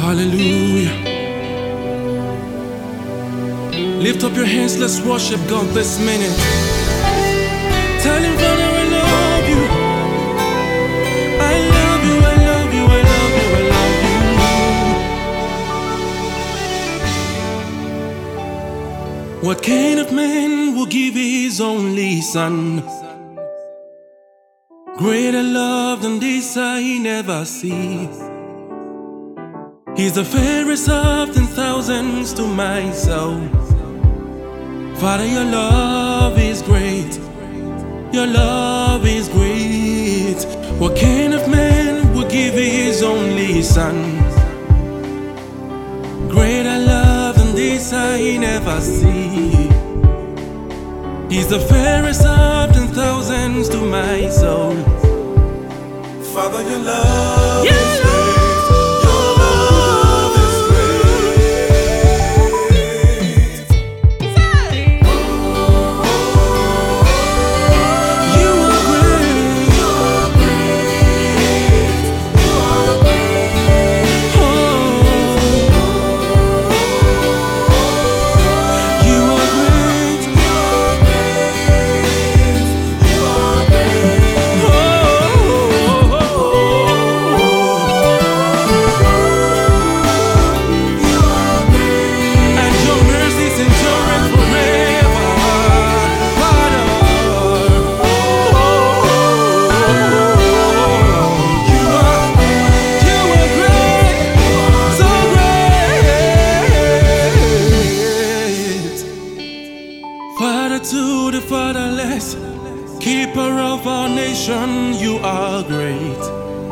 Hallelujah. Lift up your hands, let's worship God this minute. Tell him, Father, I love you. I love you, I love you, I love you, I love you. What kind of man will give his only son? Greater love than this I never see. He's the fairest of 10,000s to my soul. Father, your love is great. Your love is great. What kind of man would give his only son? Greater love than this I never see. He's the fairest of 10,000s to my soul. Father, your love is great. To the fatherless, keeper of our nation, you are great,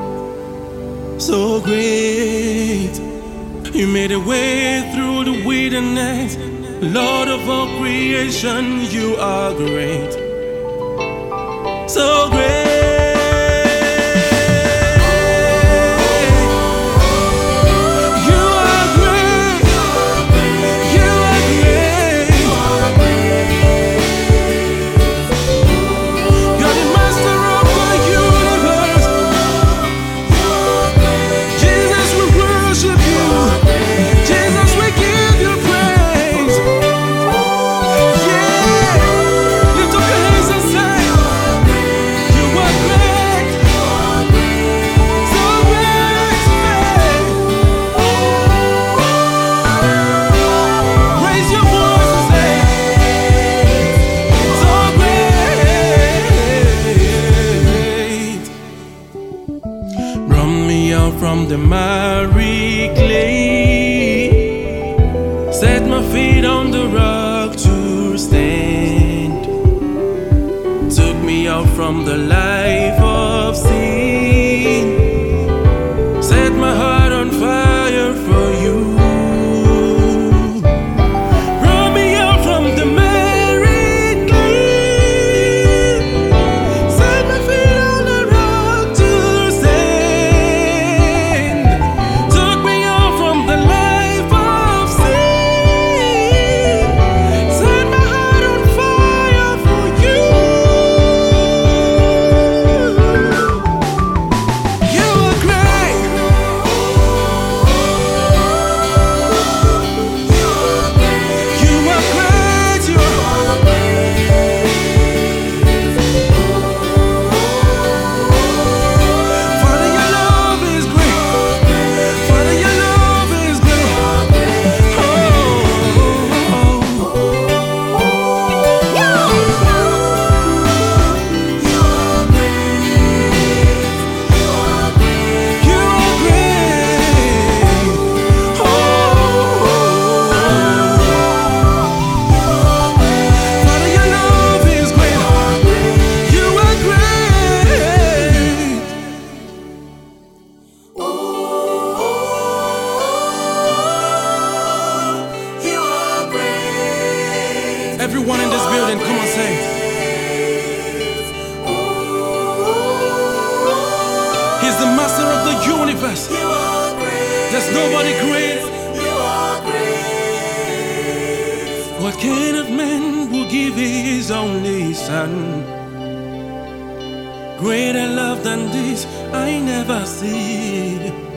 so great. You made a way through the wilderness, Lord of all creation, you are great, so great. From the miry clay, set my feet on the rock to stand. Took me out from the life of sin, set my heart on fire for you. Brought me out from the miry clay, set my feet on the rock to stand. Everyone in this building, come on, say it. He's the master of the universe. There's nobody greater. What kind of man will give his only son? Greater love than this I never see.